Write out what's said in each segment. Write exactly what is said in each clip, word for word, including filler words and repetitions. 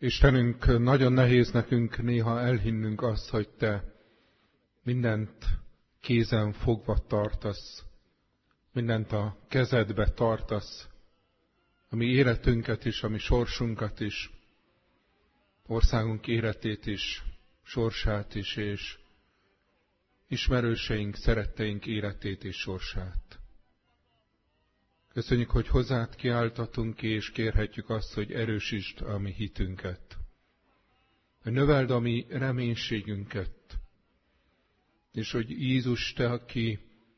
Istenünk, nagyon nehéz nekünk néha elhinnünk azt, hogy Te mindent kézen fogva tartasz, mindent a kezedbe tartasz, a mi életünket is, a mi sorsunkat is, országunk életét is, sorsát is, és ismerőseink, szeretteink életét és sorsát. Köszönjük, hogy hozzád kiáltatunk, és kérhetjük azt, hogy erősítsd a mi hitünket, hogy növeld a mi reménységünket, és hogy Jézus, Te, aki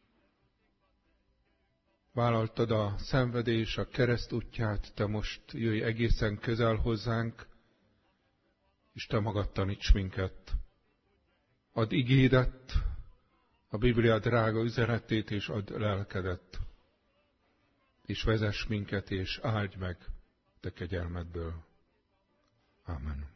vállaltad a szenvedés, a kereszt útját, Te most jöjj egészen közel hozzánk, és Te magad taníts minket. Add igédet, a Biblia drága üzenetét, és add lelkedet, és vezess minket, és áldj meg Te kegyelmedből. Ámen.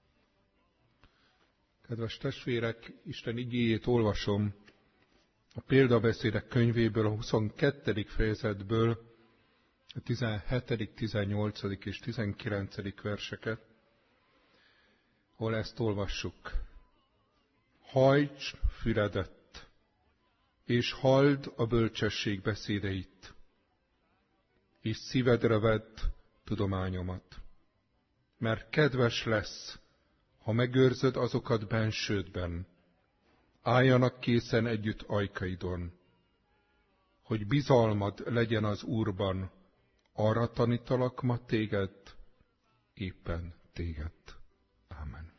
Kedves testvérek, Isten igéjét olvasom a Példabeszédek könyvéből, a huszonkettedik fejezetből, a tizenhetedik, tizennyolcadik és tizenkilencedik verseket, hol ezt olvassuk. Hajts füledet, és halld a bölcsesség beszédeit, és szívedre vedd tudományomat. Mert kedves lesz, ha megőrzöd azokat bensődben, álljanak készen együtt ajkaidon, hogy bizalmad legyen az Úrban, arra tanítalak ma téged, éppen téged. Ámen.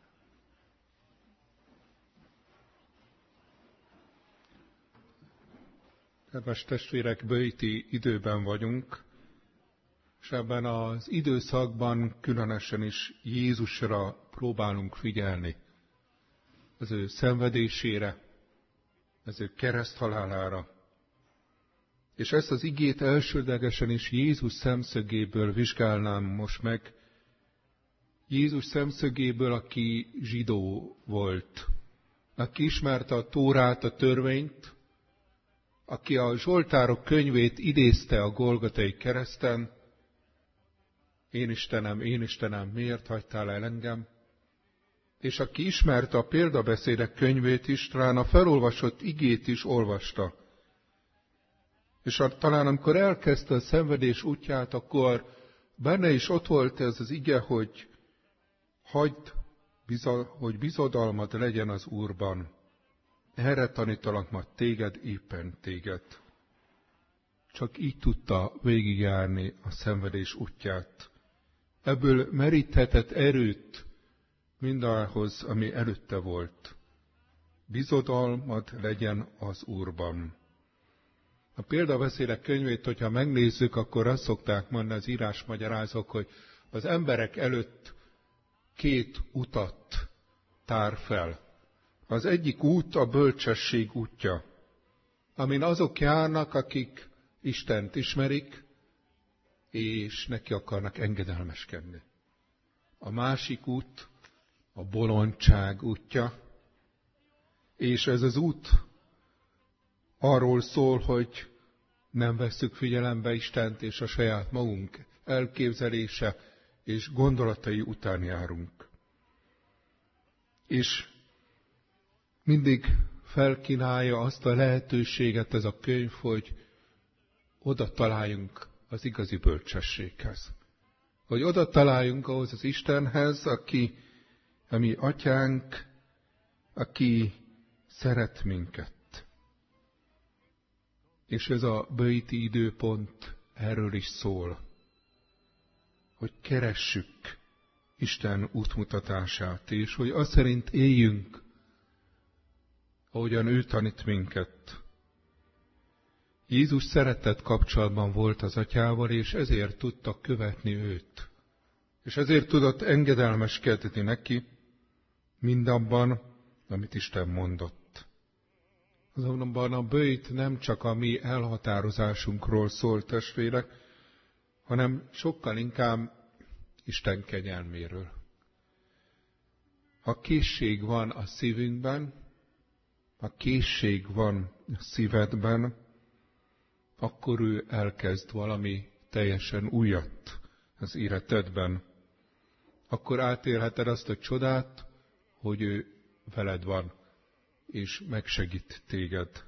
Kedves testvérek, böjti időben vagyunk, és ebben az időszakban különösen is Jézusra próbálunk figyelni, az ő szenvedésére, az ő kereszthalálára. És ezt az igét elsődlegesen is Jézus szemszögéből vizsgálnám most meg, Jézus szemszögéből, aki zsidó volt, aki ismerte a Tórát, a törvényt, aki a Zsoltárok könyvét idézte a Golgotai kereszten, én Istenem, én Istenem, miért hagytál el engem? És aki ismerte a Példabeszédek könyvét is, talán a felolvasott igét is olvasta. És a, talán amikor elkezdte a szenvedés útját, akkor benne is ott volt ez az ige, hogy hagyd, hogy bizodalmad legyen az Úrban. Erre tanítalak ma téged, éppen téged. Csak így tudta végigjárni a szenvedés útját. Ebből meríthetett erőt mindahhoz, ami előtte volt. Bizodalmad legyen az Úrban. A Példabeszédek könyvét, hogyha megnézzük, akkor azt szokták mondani az írásmagyarázók, hogy az emberek előtt két utat tár fel. Az egyik út a bölcsesség útja, amin azok járnak, akik Istent ismerik, és neki akarnak engedelmeskedni. A másik út a bolondság útja, és ez az út arról szól, hogy nem vesszük figyelembe Istent, és a saját magunk elképzelése és gondolatai után járunk. És mindig felkínálja azt a lehetőséget ez a könyv, hogy oda találjunk az igazi bölcsességhez. Hogy oda találjunk ahhoz az Istenhez, aki a mi atyánk, aki szeret minket. És ez a böjti időpont erről is szól, hogy keressük Isten útmutatását, és hogy azt szerint éljünk, ahogyan ő tanít minket. Jézus szeretett kapcsolatban volt az atyával, és ezért tudta követni őt. És ezért tudott engedelmeskedni neki mindabban, amit Isten mondott. Azonban a böjt nem csak a mi elhatározásunkról szól, testvérek, hanem sokkal inkább Isten kegyelméről. Ha készség van a szívünkben, ha készség van a szívedben, akkor ő elkezd valami teljesen újat az életedben. akkor átélheted azt a csodát, hogy ő veled van, és megsegít téged.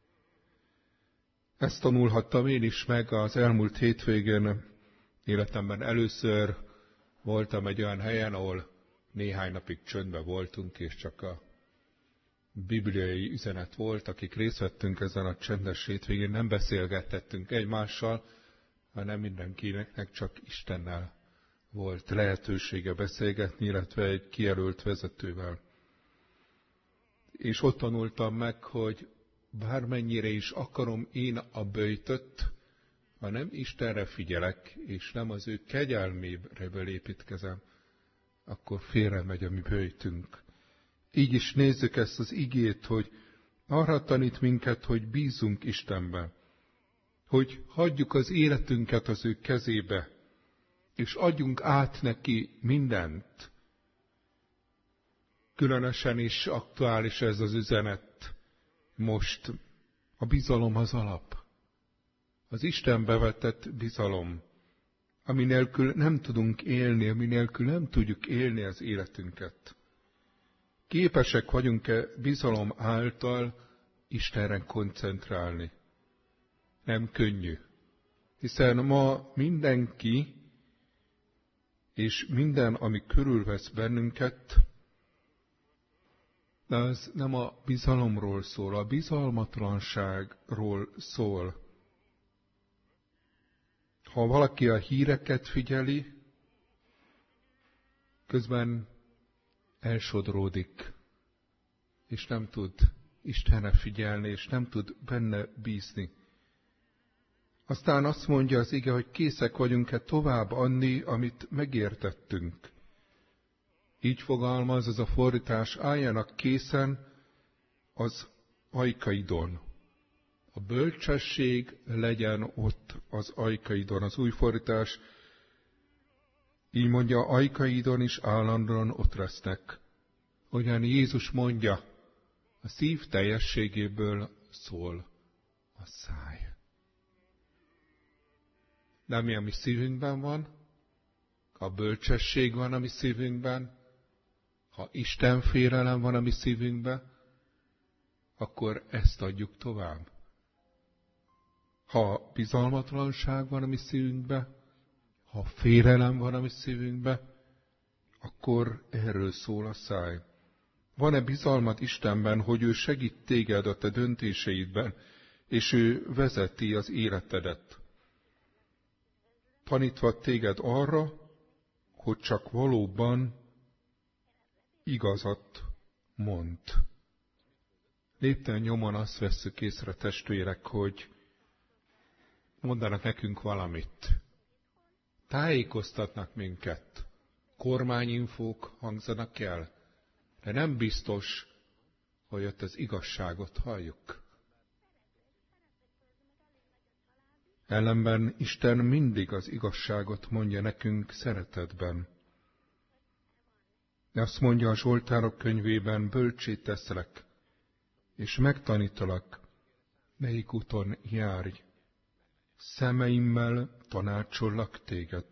Ezt tanulhattam én is meg az elmúlt hétvégén. Életemben először voltam egy olyan helyen, ahol néhány napig csöndben voltunk, és csak a bibliai üzenet volt. Akik részt vettünk ezen a csendes hétvégén, nem beszélgettettünk egymással, hanem mindenkinek csak Istennel volt lehetősége beszélgetni, illetve egy kijelölt vezetővel. És ott tanultam meg, hogy bármennyire is akarom én a böjtöt, ha nem Istenre figyelek, és nem az ő kegyelmére építkezem, akkor félre megy a mi böjtünk. Így is nézzük ezt az igét, hogy arra tanít minket, hogy bízunk Istenben, hogy hagyjuk az életünket az ő kezébe, és adjunk át neki mindent. Különösen is aktuális ez az üzenet most. A bizalom az alap. Az Istenbe vetett bizalom, ami nélkül nem tudunk élni, ami nélkül nem tudjuk élni az életünket. Képesek vagyunk-e bizalom által Istenre koncentrálni? Nem könnyű, hiszen ma mindenki és minden, ami körülvesz bennünket, de az nem a bizalomról szól, a bizalmatlanságról szól. Ha valaki a híreket figyeli, közben elsodródik, és nem tud Istenre figyelni, és nem tud benne bízni. Aztán azt mondja az ige, hogy készek vagyunk-e tovább adni, amit megértettünk. Így fogalmaz ez a fordítás, álljanak készen az ajkaidon. A bölcsesség legyen ott az ajkaidon. Az új fordítás így mondja, ajkaidon is állandóan ott lesznek. Olyan Jézus mondja, a szív teljességéből szól a száj. De ami a mi szívünkben van, ha bölcsesség van a mi szívünkben, ha Isten félelem van a mi szívünkben, akkor ezt adjuk tovább. Ha bizalmatlanság van a mi szívünkben, ha félelem van a mi szívünkben, akkor erről szól a száj. Van-e bizalmat Istenben, hogy ő segít téged a te döntéseidben, és ő vezeti az életedet? Tanítva téged arra, hogy csak valóban igazat mond. Lépten nyomon azt vesszük észre, testvérek, hogy mondanak nekünk valamit. Tájékoztatnak minket. Kormányinfók hangzanak el, de nem biztos, hogy ott az igazságot halljuk. Ellenben Isten mindig az igazságot mondja nekünk szeretetben. Azt mondja a Zsoltárok könyvében, bölcsé teszlek, és megtanítalak, melyik úton járj. Szemeimmel tanácsollak téged.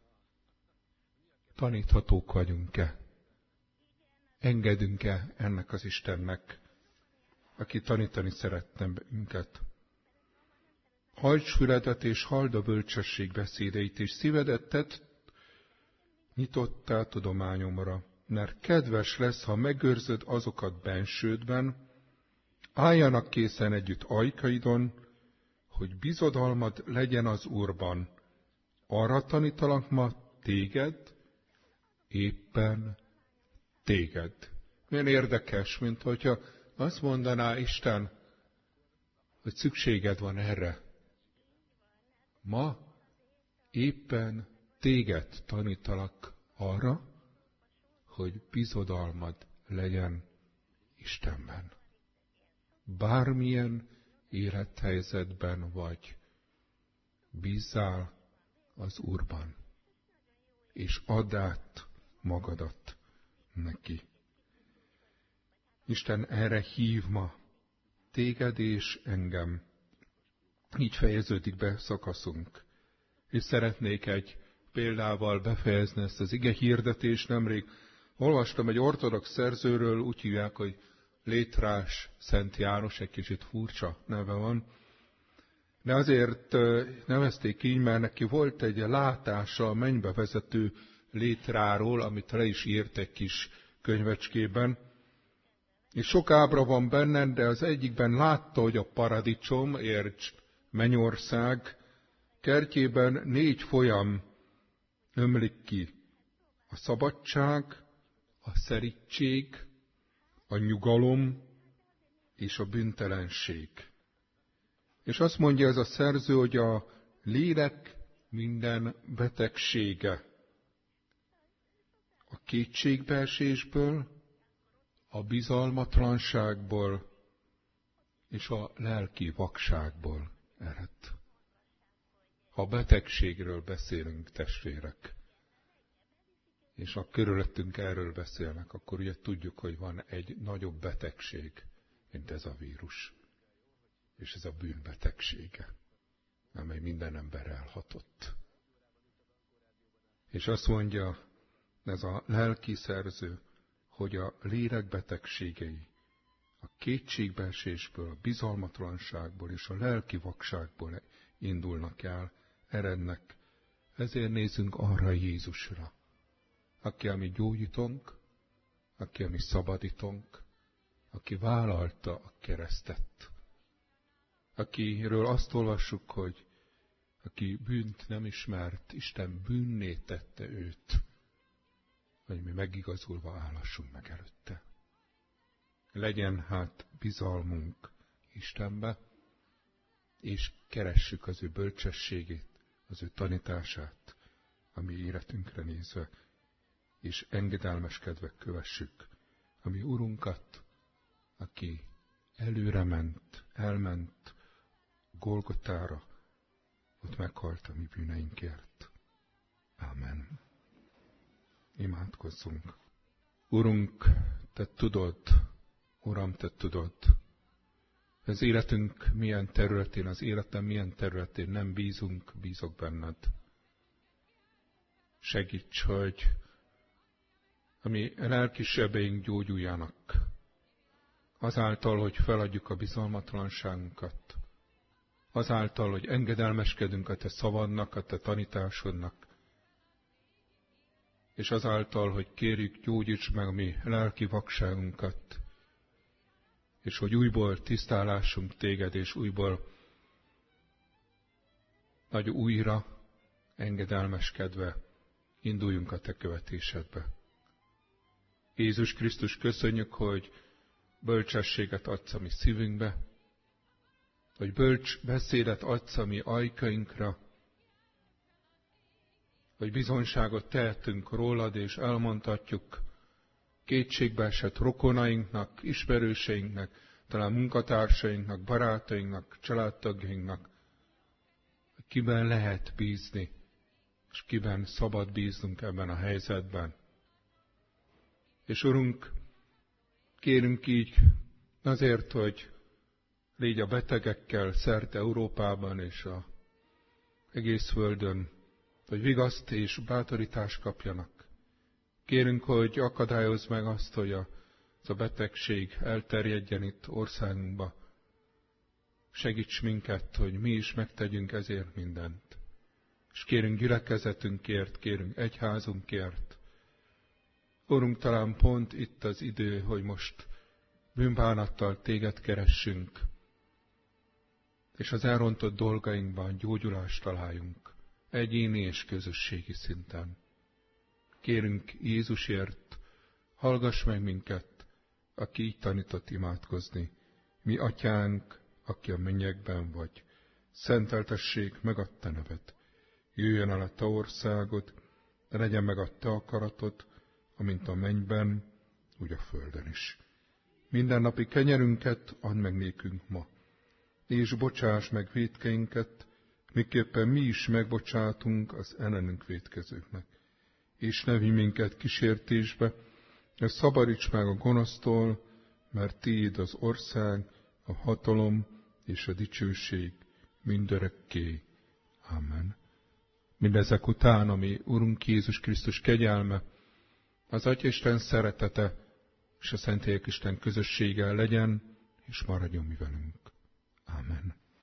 Taníthatók vagyunk-e? Engedünk-e ennek az Istennek, aki tanítani szeretne minket? Hajts füledet és halld a bölcsesség beszédeit, és szívedet tedd nyitottá tudományomra, mert kedves lesz, ha megőrzöd azokat bensődben, álljanak készen együtt ajkaidon, hogy bizodalmad legyen az Úrban. Arra tanítalak ma téged, éppen téged. Milyen érdekes, mint hogyha azt mondaná Isten, hogy szükséged van erre. Ma éppen téged tanítalak arra, hogy bizodalmad legyen Istenben. Bármilyen élethelyzetben vagy, bízzál az Úrban, és add át magadat neki. Isten erre hív ma téged és engem. Így fejeződik be szakaszunk, és szeretnék egy példával befejezni ezt az ige hirdetést. Nemrég olvastam egy ortodox szerzőről, úgy hívják, hogy Létrás Szent János, egy kicsit furcsa neve van, de azért nevezték így, mert neki volt egy látása a mennybe vezető létráról, amit le is írt egy kis könyvecskében. És sok ábra van benne, de az egyikben látta, hogy a paradicsom, érts, mennyország, kertjében négy folyam ömlik ki. A szabadság, a szerítség, a nyugalom és a bűntelenség. És azt mondja ez a szerző, hogy a lélek minden betegsége. A kétségbeesésből, a bizalmatlanságból és a lelki vakságból ered. Ha betegségről beszélünk, testvérek, és a körülöttünk erről beszélnek, akkor ugye tudjuk, hogy van egy nagyobb betegség, mint ez a vírus. És ez a bűnbetegsége, amely minden ember elhatott. És azt mondja ez a lelki szerző, hogy a lélek betegségei a kétségbeesésből, a bizalmatlanságból és a lelki vakságból indulnak el, erednek. Ezért nézzünk arra Jézusra, aki a mi gyógyítónk, aki a mi szabadítónk, aki vállalta a keresztet, akiről azt olvassuk, hogy aki bűnt nem ismert, Isten bűnné tette őt, hogy mi megigazulva állassunk meg előtte. Legyen hát bizalmunk Istenbe, és keressük az ő bölcsességét, az ő tanítását, a mi életünkre nézve, és engedelmeskedve kövessük a mi Urunkat, aki előre ment, elment Golgotára, ott meghalt a mi bűneinkért. Ámen. Imádkozzunk. Urunk, Te tudod, Uram, Te tudod, az életünk milyen területén, az életem milyen területén nem bízunk, bízok benned. Segíts, hogy a mi lelki sebeink gyógyuljanak, azáltal, hogy feladjuk a bizalmatlanságunkat, azáltal, hogy engedelmeskedünk a Te szavadnak, a Te tanításodnak, és azáltal, hogy kérjük, gyógyíts meg a mi lelki vakságunkat, és hogy újból tisztálásunk Téged, és újból nagy újra engedelmeskedve induljunk a Te követésedbe. Jézus Krisztus, köszönjük, hogy bölcsességet adsz a mi szívünkbe, hogy bölcs beszédet adsz a mi ajkainkra, hogy bizonyságot tehetünk rólad, és elmondhatjuk kétségbeesett rokonainknak, ismerőseinknek, talán munkatársainknak, barátainknak, családtagjainknak, hogy kiben lehet bízni, és kiben szabad bíznunk ebben a helyzetben. És Urunk, kérünk így azért, hogy légy a betegekkel szerte Európában és az egész földön, hogy vigaszt és bátorítást kapjanak. Kérünk, hogy akadályozz meg azt, hogy az a betegség elterjedjen itt országunkba. Segíts minket, hogy mi is megtegyünk ezért mindent. És kérünk gyülekezetünkért, kérünk egyházunkért. Urunk, talán pont itt az idő, hogy most bűnbánattal Téged keressünk, és az elrontott dolgainkban gyógyulást találjunk, egyéni és közösségi szinten. Kérünk Jézusért, hallgass meg minket, aki így tanított imádkozni. Mi Atyánk, aki a mennyekben vagy, szenteltessék meg a Te neved. Jöjjön el a Te országod, legyen meg a Te akaratod, amint a mennyben, úgy a földön is. Mindennapi kenyerünket add meg nékünk ma, és bocsáss meg vétkeinket, miképpen mi is megbocsátunk az ellenünk vétkezőknek. És ne vigy minket kísértésbe, de szabadíts meg a gonosztól, mert Tiéd az ország, a hatalom és a dicsőség mindörökké. Amen. Mindezek után, ami Urunk Jézus Krisztus kegyelme, az Atya Isten szeretete és a Szentélyek Isten közössége legyen, és maradjon mi velünk. Amen.